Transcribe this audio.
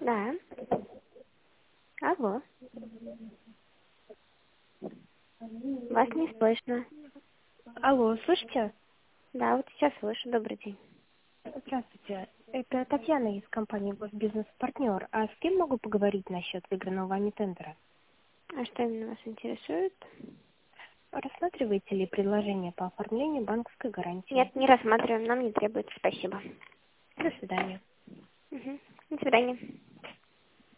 Да. Алло. Вас не слышно. Алло, слышите? Да, вот сейчас слышу. Добрый день. Здравствуйте. Это Татьяна из компании «Госбизнес-партнер». А с кем могу поговорить насчет выигранного вами тендера? А что именно вас интересует? Рассматриваете ли предложение по оформлению банковской гарантии? Нет, не рассматриваем. Нам не требуется. Спасибо. До свидания. Угу. До свидания.